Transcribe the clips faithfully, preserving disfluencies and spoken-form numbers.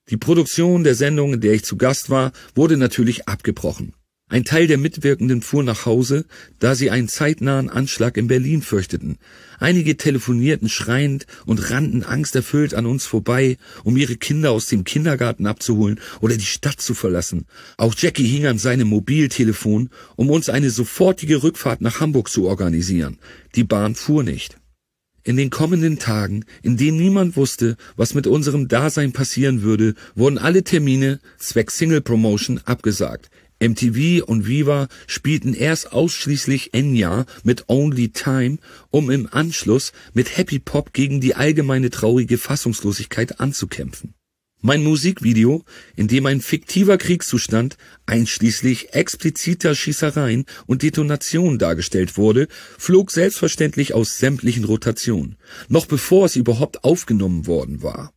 Die Produktion der Sendung, in der ich zu Gast war, wurde natürlich abgebrochen. Ein Teil der Mitwirkenden fuhr nach Hause, da sie einen zeitnahen Anschlag in Berlin fürchteten. Einige telefonierten schreiend und rannten angsterfüllt an uns vorbei, um ihre Kinder aus dem Kindergarten abzuholen oder die Stadt zu verlassen. Auch Jackie hing an seinem Mobiltelefon, um uns eine sofortige Rückfahrt nach Hamburg zu organisieren. Die Bahn fuhr nicht. In den kommenden Tagen, in denen niemand wusste, was mit unserem Dasein passieren würde, wurden alle Termine zwecks Single Promotion abgesagt. M T V und Viva spielten erst ausschließlich Enya mit Only Time, um im Anschluss mit Happy Pop gegen die allgemeine traurige Fassungslosigkeit anzukämpfen. Mein Musikvideo, in dem ein fiktiver Kriegszustand, einschließlich expliziter Schießereien und Detonationen dargestellt wurde, flog selbstverständlich aus sämtlichen Rotationen, noch bevor es überhaupt aufgenommen worden war.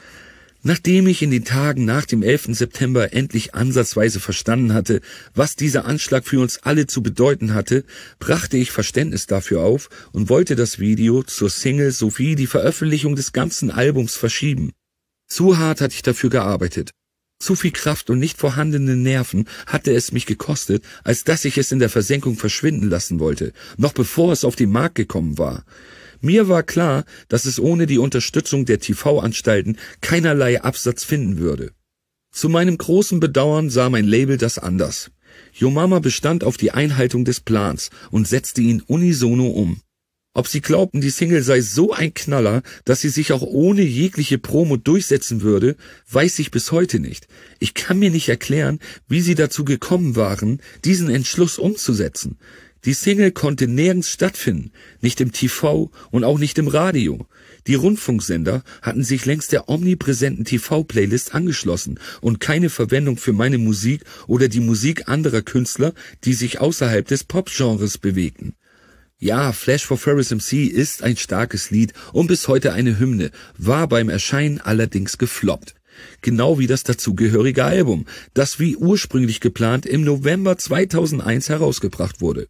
Nachdem ich in den Tagen nach dem elften September endlich ansatzweise verstanden hatte, was dieser Anschlag für uns alle zu bedeuten hatte, brachte ich Verständnis dafür auf und wollte das Video zur Single sowie die Veröffentlichung des ganzen Albums verschieben. Zu hart hatte ich dafür gearbeitet. Zu viel Kraft und nicht vorhandene Nerven hatte es mich gekostet, als dass ich es in der Versenkung verschwinden lassen wollte, noch bevor es auf den Markt gekommen war. Mir war klar, dass es ohne die Unterstützung der T V-Anstalten keinerlei Absatz finden würde. Zu meinem großen Bedauern sah mein Label das anders. Yo Mama bestand auf die Einhaltung des Plans und setzte ihn unisono um. Ob sie glaubten, die Single sei so ein Knaller, dass sie sich auch ohne jegliche Promo durchsetzen würde, weiß ich bis heute nicht. Ich kann mir nicht erklären, wie sie dazu gekommen waren, diesen Entschluss umzusetzen. Die Single konnte nirgends stattfinden, nicht im T V und auch nicht im Radio. Die Rundfunksender hatten sich längst der omnipräsenten T V-Playlist angeschlossen und keine Verwendung für meine Musik oder die Musik anderer Künstler, die sich außerhalb des Pop-Genres bewegten. Ja, Flash for Ferris M C ist ein starkes Lied und bis heute eine Hymne, war beim Erscheinen allerdings gefloppt. Genau wie das dazugehörige Album, das wie ursprünglich geplant im November zweitausendeins herausgebracht wurde.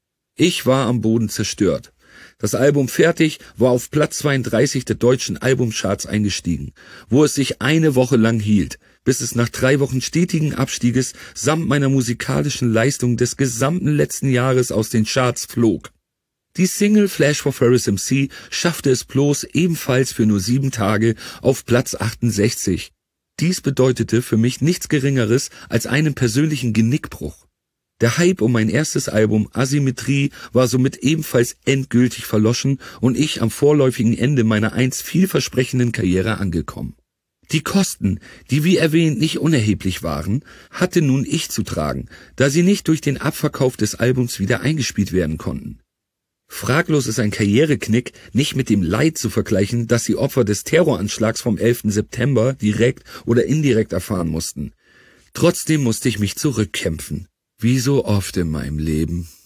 Ich war am Boden zerstört. Das Album Fertig war auf Platz zweiunddreißig der deutschen Albumcharts eingestiegen, wo es sich eine Woche lang hielt, bis es nach drei Wochen stetigen Abstieges samt meiner musikalischen Leistung des gesamten letzten Jahres aus den Charts flog. Die Single Flash for Ferris M C schaffte es bloß ebenfalls für nur sieben Tage auf Platz achtundsechzig. Dies bedeutete für mich nichts Geringeres als einen persönlichen Genickbruch. Der Hype um mein erstes Album Asymmetrie war somit ebenfalls endgültig verloschen und ich am vorläufigen Ende meiner einst vielversprechenden Karriere angekommen. Die Kosten, die wie erwähnt nicht unerheblich waren, hatte nun ich zu tragen, da sie nicht durch den Abverkauf des Albums wieder eingespielt werden konnten. Fraglos ist ein Karriereknick nicht mit dem Leid zu vergleichen, das die Opfer des Terroranschlags vom elften September direkt oder indirekt erfahren mussten. Trotzdem musste ich mich zurückkämpfen. Wie so oft in meinem Leben.